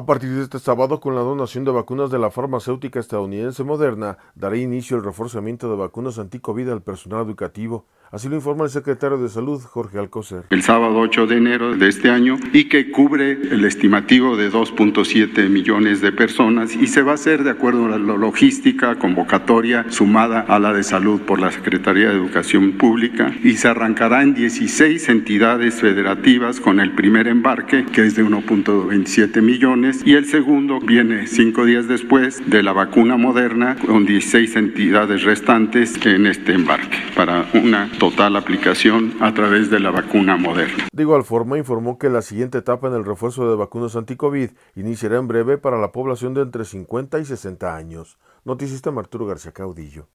A partir de este sábado, con la donación de vacunas de la farmacéutica estadounidense Moderna, dará inicio el reforzamiento de vacunas anti-COVID al personal educativo. Así lo informa el secretario de Salud, Jorge Alcocer. El sábado 8 de enero de este año y que cubre el estimativo de 2.7 millones de personas y se va a hacer de acuerdo a la logística convocatoria sumada a la de salud por la Secretaría de Educación Pública y se arrancará en 16 entidades federativas con el primer embarque, que es de 1.27 millones, y el segundo viene 5 días después de la vacuna Moderna con 16 entidades restantes en este embarque para una total aplicación a través de la vacuna Moderna. De igual forma, informó que la siguiente etapa en el refuerzo de vacunas anti-COVID iniciará en breve para la población de entre 50 y 60 años. Noticista Arturo García Caudillo.